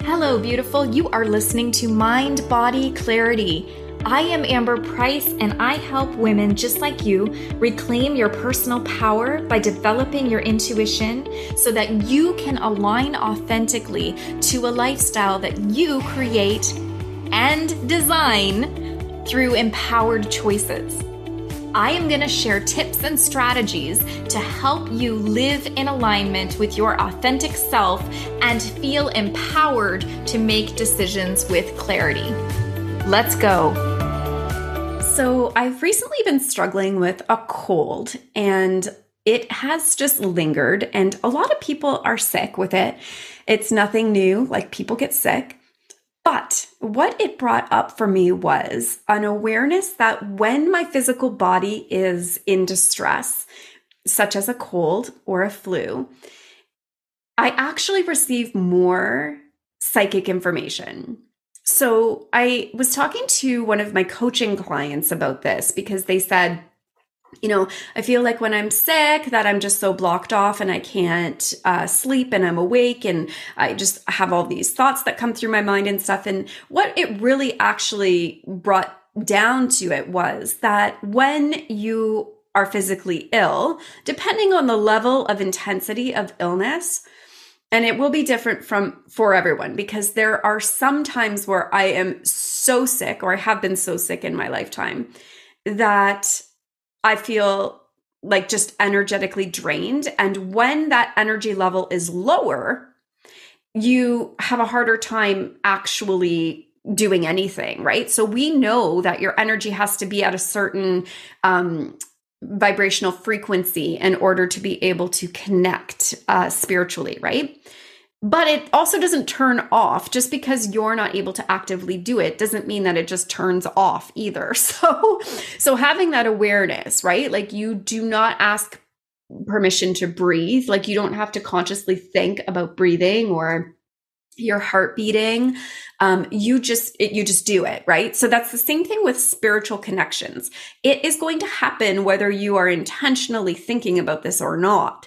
Hello, beautiful. You are listening to Mind Body Clarity. I am Amber Price, and I help women just like you reclaim your personal power by developing your intuition so that you can align authentically to a lifestyle that you create and design through empowered choices. I am going to share tips and strategies to help you live in alignment with your authentic self and feel empowered to make decisions with clarity. Let's go. So I've recently been struggling with a cold, and it has just lingered, and a lot of people are sick with it. It's nothing new, like people get sick. But what it brought up for me was an awareness that when my physical body is in distress, such as a cold or a flu, I actually receive more psychic information. So I was talking to one of my coaching clients about this because they said, I feel like when I'm sick that I'm just so blocked off and I can't sleep and I'm awake and I just have all these thoughts that come through my mind and stuff. And what it really actually brought down to it was that when you are physically ill, depending on the level of intensity of illness, and it will be different for everyone, because there are some times where I am so sick, or I have been so sick in my lifetime, that I feel like just energetically drained. And when that energy level is lower, you have a harder time actually doing anything, right? So we know that your energy has to be at a certain vibrational frequency in order to be able to connect spiritually, right? But it also doesn't turn off. Just because you're not able to actively do it doesn't mean that it just turns off either. So having that awareness, right? Like, you do not ask permission to breathe. Like, you don't have to consciously think about breathing or your heart beating. You just do it, right? So that's the same thing with spiritual connections. It is going to happen whether you are intentionally thinking about this or not.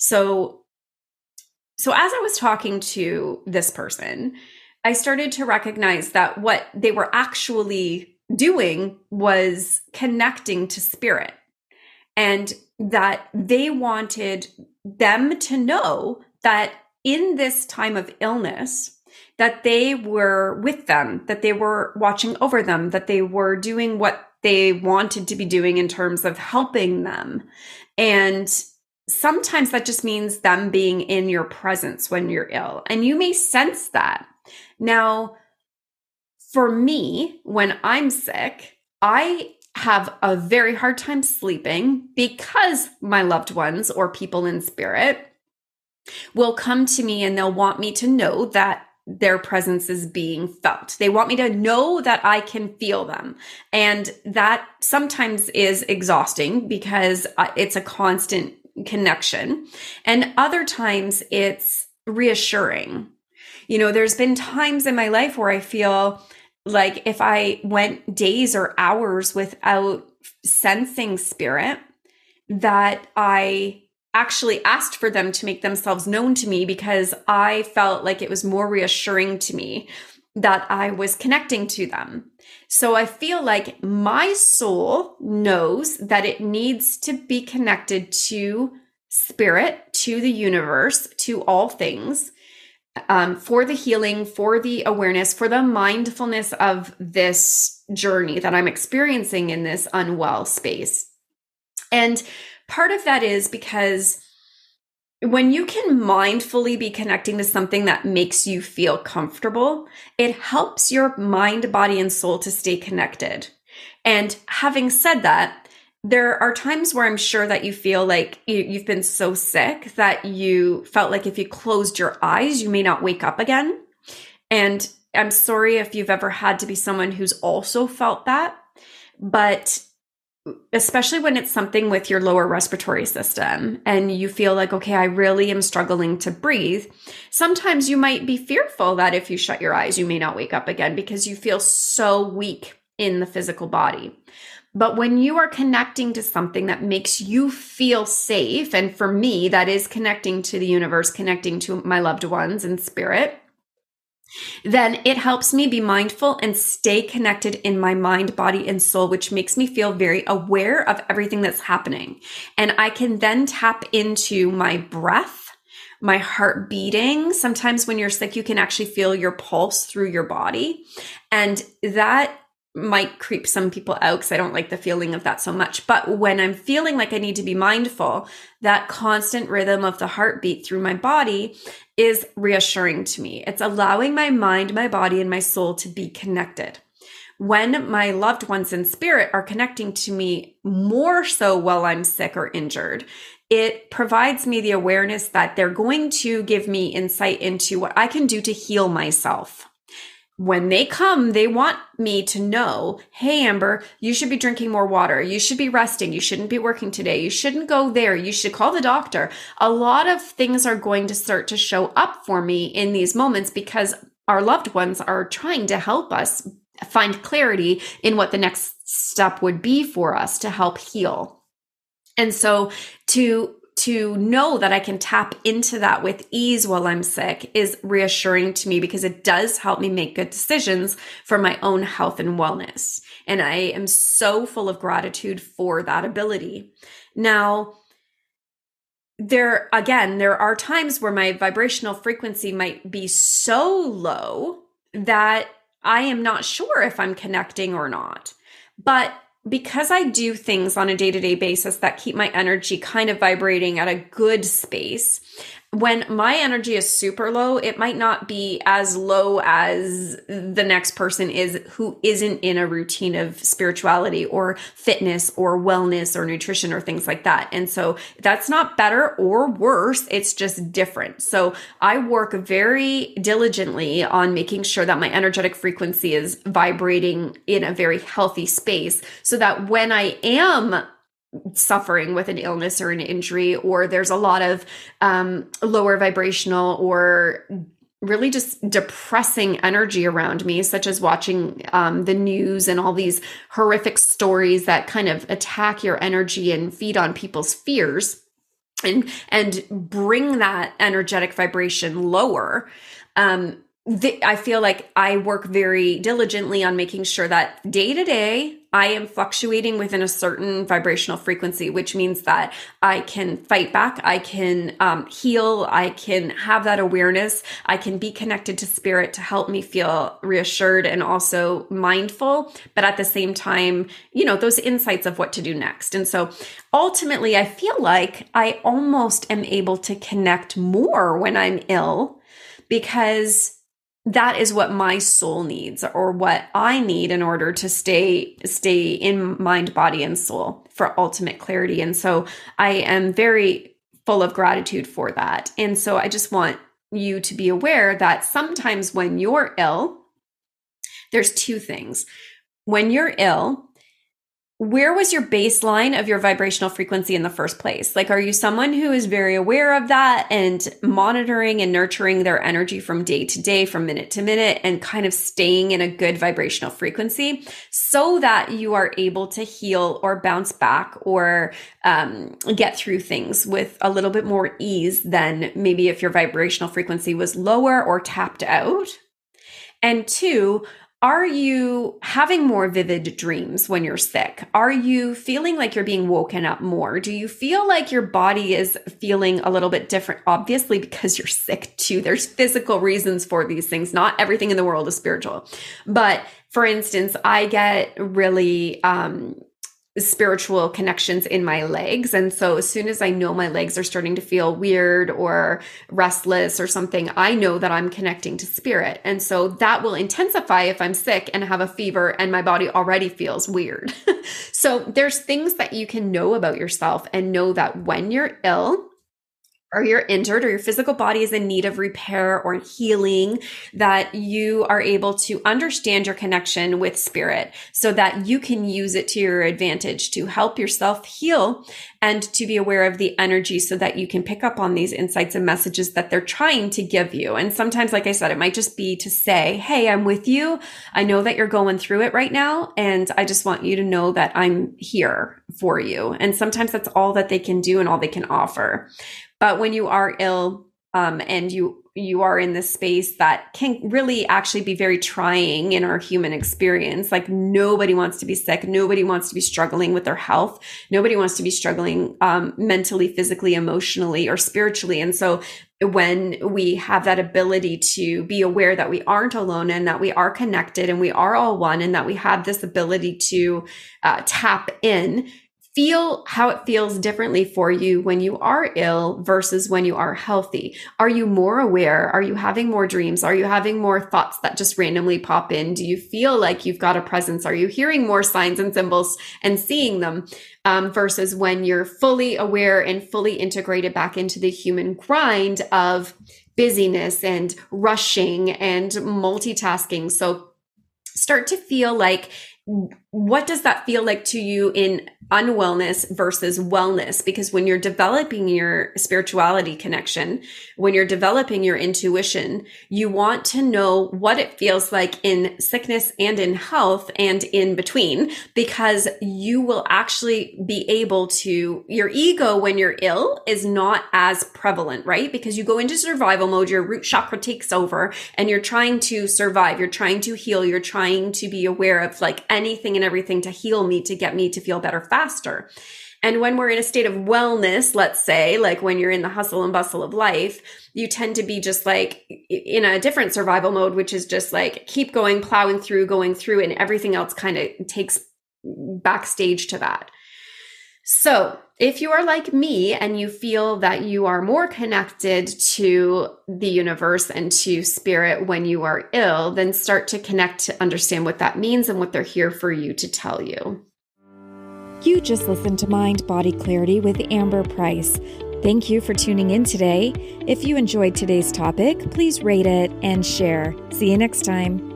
So as I was talking to this person, I started to recognize that what they were actually doing was connecting to spirit, and that they wanted them to know that in this time of illness, that they were with them, that they were watching over them, that they were doing what they wanted to be doing in terms of helping them. And sometimes that just means them being in your presence when you're ill, and you may sense that. Now, for me, when I'm sick, I have a very hard time sleeping because my loved ones or people in spirit will come to me and they'll want me to know that their presence is being felt. They want me to know that I can feel them. And that sometimes is exhausting because it's a constant connection. And other times it's reassuring. There's been times in my life where I feel like if I went days or hours without sensing spirit, that I actually asked for them to make themselves known to me because I felt like it was more reassuring to me that I was connecting to them. So I feel like my soul knows that it needs to be connected to spirit, to the universe, to all things, for the healing, for the awareness, for the mindfulness of this journey that I'm experiencing in this unwell space. And part of that is because when you can mindfully be connecting to something that makes you feel comfortable, it helps your mind, body, and soul to stay connected. And having said that, there are times where I'm sure that you feel like you've been so sick that you felt like if you closed your eyes, you may not wake up again. And I'm sorry if you've ever had to be someone who's also felt that, but especially when it's something with your lower respiratory system and you feel like, okay, I really am struggling to breathe. Sometimes you might be fearful that if you shut your eyes, you may not wake up again because you feel so weak in the physical body. But when you are connecting to something that makes you feel safe, and for me, that is connecting to the universe, connecting to my loved ones and spirit, then it helps me be mindful and stay connected in my mind, body, and soul, which makes me feel very aware of everything that's happening. And I can then tap into my breath, my heart beating. Sometimes when you're sick, you can actually feel your pulse through your body. And that might creep some people out because I don't like the feeling of that so much. But when I'm feeling like I need to be mindful, that constant rhythm of the heartbeat through my body is reassuring to me. It's allowing my mind, my body, and my soul to be connected. When my loved ones in spirit are connecting to me more so while I'm sick or injured, it provides me the awareness that they're going to give me insight into what I can do to heal myself. When they come, they want me to know, hey, Amber, you should be drinking more water. You should be resting. You shouldn't be working today. You shouldn't go there. You should call the doctor. A lot of things are going to start to show up for me in these moments because our loved ones are trying to help us find clarity in what the next step would be for us to help heal. And so to know that I can tap into that with ease while I'm sick is reassuring to me because it does help me make good decisions for my own health and wellness. And I am so full of gratitude for that ability. Now, there are times where my vibrational frequency might be so low that I am not sure if I'm connecting or not. But because I do things on a day-to-day basis that keep my energy kind of vibrating at a good space, when my energy is super low, it might not be as low as the next person is who isn't in a routine of spirituality or fitness or wellness or nutrition or things like that. And so that's not better or worse. It's just different. So I work very diligently on making sure that my energetic frequency is vibrating in a very healthy space so that when I am suffering with an illness or an injury, or there's a lot of lower vibrational or really just depressing energy around me, such as watching the news and all these horrific stories that kind of attack your energy and feed on people's fears and bring that energetic vibration lower. I feel like I work very diligently on making sure that day to day, I am fluctuating within a certain vibrational frequency, which means that I can fight back, I can heal, I can have that awareness, I can be connected to spirit to help me feel reassured and also mindful, but at the same time, those insights of what to do next. And so ultimately, I feel like I almost am able to connect more when I'm ill because that is what my soul needs or what I need in order to stay in mind, body, and soul for ultimate clarity. And so I am very full of gratitude for that. And so I just want you to be aware that sometimes when you're ill, there's two things. When you're ill, where was your baseline of your vibrational frequency in the first place? Like, are you someone who is very aware of that and monitoring and nurturing their energy from day to day, from minute to minute, and kind of staying in a good vibrational frequency so that you are able to heal or bounce back or get through things with a little bit more ease than maybe if your vibrational frequency was lower or tapped out? And two, are you having more vivid dreams when you're sick? Are you feeling like you're being woken up more? Do you feel like your body is feeling a little bit different? Obviously, because you're sick too. There's physical reasons for these things. Not everything in the world is spiritual. But for instance, I get really spiritual connections in my legs. And so as soon as I know my legs are starting to feel weird or restless or something, I know that I'm connecting to spirit. And so that will intensify if I'm sick and have a fever and my body already feels weird. So there's things that you can know about yourself and know that when you're ill, or you're injured or your physical body is in need of repair or healing, that you are able to understand your connection with spirit so that you can use it to your advantage to help yourself heal and to be aware of the energy so that you can pick up on these insights and messages that they're trying to give you. And sometimes, like I said, it might just be to say, hey, I'm with you. I know that you're going through it right now. And I just want you to know that I'm here for you. And sometimes that's all that they can do and all they can offer. But when you are ill, and you you are in this space that can really actually be very trying in our human experience. Like nobody wants to be sick. Nobody wants to be struggling with their health. Nobody wants to be struggling mentally, physically, emotionally, or spiritually. And so when we have that ability to be aware that we aren't alone and that we are connected and we are all one and that we have this ability to tap in, feel how it feels differently for you when you are ill versus when you are healthy. Are you more aware? Are you having more dreams? Are you having more thoughts that just randomly pop in? Do you feel like you've got a presence? Are you hearing more signs and symbols and seeing them? Versus when you're fully aware and fully integrated back into the human grind of busyness and rushing and multitasking. So start to feel like, what does that feel like to you in unwellness versus wellness? Because when you're developing your spirituality connection, when you're developing your intuition, you want to know what it feels like in sickness and in health and in between, because you will actually be able to, your ego when you're ill is not as prevalent, right? Because you go into survival mode, your root chakra takes over and you're trying to survive, you're trying to heal, you're trying to be aware of like anything and everything to heal me, to get me to feel better faster. And when we're in a state of wellness, let's say, like when you're in the hustle and bustle of life, you tend to be just like in a different survival mode, which is just like keep going, plowing through, going through, and everything else kind of takes backstage to that. So if you are like me and you feel that you are more connected to the universe and to spirit when you are ill, then start to connect to understand what that means and what they're here for you to tell you. You just listened to Mind Body Clarity with Amber Price. Thank you for tuning in today. If you enjoyed today's topic, please rate it and share. See you next time.